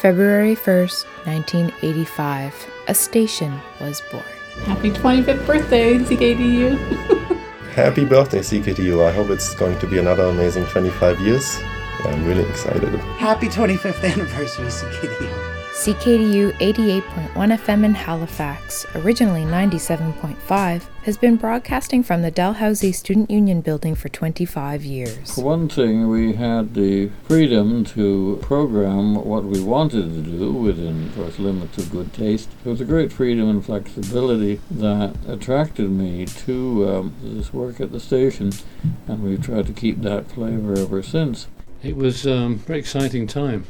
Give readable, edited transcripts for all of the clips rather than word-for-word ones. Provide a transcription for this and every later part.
February 1st, 1985, a station was born. Happy 25th birthday, CKDU. Happy birthday, CKDU. I hope it's going to be another amazing 25 years. Yeah, I'm really excited. Happy 25th anniversary, CKDU. CKDU 88.1 FM in Halifax, originally 97.5, has been broadcasting from the Dalhousie Student Union building for 25 years. For one thing, we had the freedom to program what we wanted to do within, of course, limits of good taste. There was a great freedom and flexibility that attracted me to this work at the station, and we've tried to keep that flavor ever since. It was a very exciting time.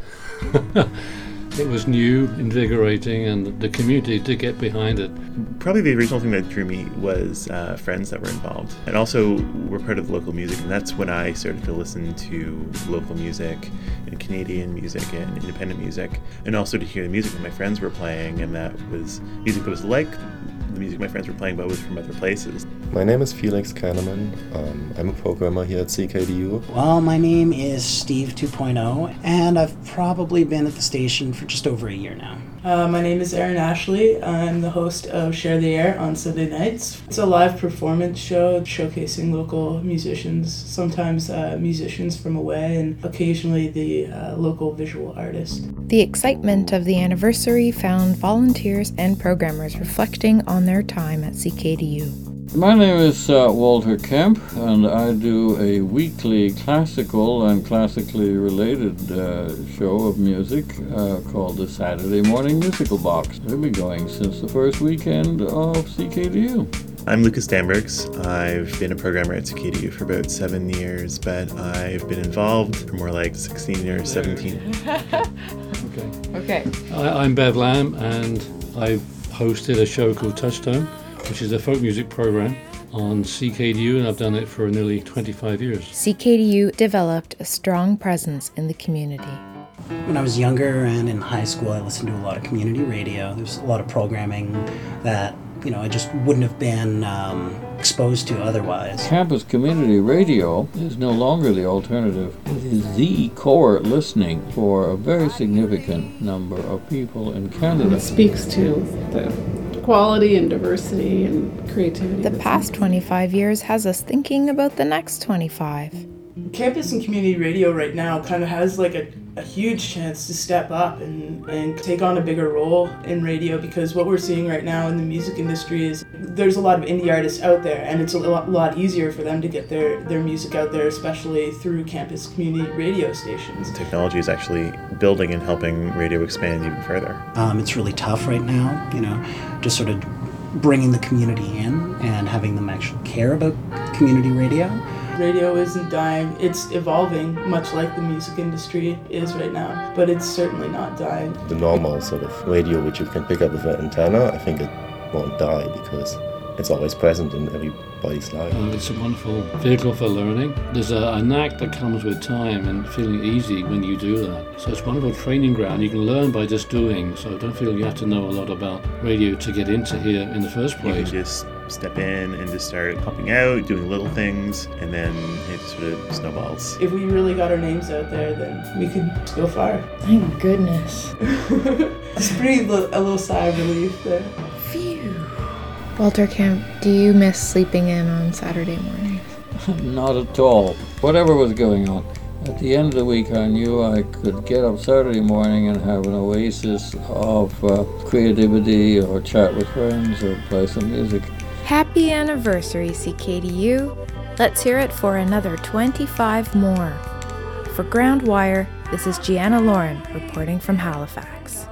It was new, invigorating, and the community did get behind it. Probably the original thing that drew me was friends that were involved. And also, we're part of local music, and that's when I started to listen to local music and Canadian music and independent music, and also to hear the music that my friends were playing, and that was music that was like the music my friends were playing, but was from other places. My name is Felix Kahneman. I'm a programmer here at CKDU. Well, my name is Steve 2.0, and I've probably been at the station for just over a year now. My name is Erin Ashley. I'm the host of Share the Air on Sunday nights. It's a live performance show showcasing local musicians, sometimes musicians from away, and occasionally the local visual artist. The excitement of the anniversary found volunteers and programmers reflecting on their time at CKDU. My name is Walter Kemp, and I do a weekly classical and classically related show of music called the Saturday Morning Musical Box. We've been going since the first weekend of CKDU. I'm Lucas Dambergs. I've been a programmer at CKDU for about 7 years, but I've been involved for more like 16 or 17. Okay. I'm Bev Lamb, and I've hosted a show called Touchstone, which is a folk music program on CKDU, and I've done it for nearly 25 years. CKDU developed a strong presence in the community. When I was younger and in high school, I listened to a lot of community radio. There's a lot of programming that, I just wouldn't have been exposed to otherwise. Campus community radio is no longer the alternative. It is the core listening for a very significant number of people in Canada. It speaks to the quality and diversity and creativity. The past 25 years has us thinking about the next 25. Campus and community radio right now kind of has like a huge chance to step up and take on a bigger role in radio, because what we're seeing right now in the music industry is there's a lot of indie artists out there, and it's a lot easier for them to get their music out there, especially through campus community radio stations. Technology is actually building and helping radio expand even further. It's really tough right now, just sort of bringing the community in and having them actually care about community radio. Radio isn't dying, it's evolving, much like the music industry is right now, but it's certainly not dying. The normal sort of radio which you can pick up with an antenna, I think it won't die because it's always present in everybody's life. It's a wonderful vehicle for learning. There's a knack that comes with time and feeling easy when you do that. So it's a wonderful training ground. You can learn by just doing, so don't feel you have to know a lot about radio to get into here in the first place. You can just step in and just start helping out, doing little things, and then it sort of snowballs. If we really got our names out there, then we could go far. Thank goodness. Just breathe a little sigh of relief there. Phew. Walter Kemp, do you miss sleeping in on Saturday mornings? Not at all. Whatever was going on. At the end of the week, I knew I could get up Saturday morning and have an oasis of creativity, or chat with friends, or play some music. Happy anniversary, CKDU. Let's hear it for another 25 more. For Groundwire, this is Gianna Lauren reporting from Halifax.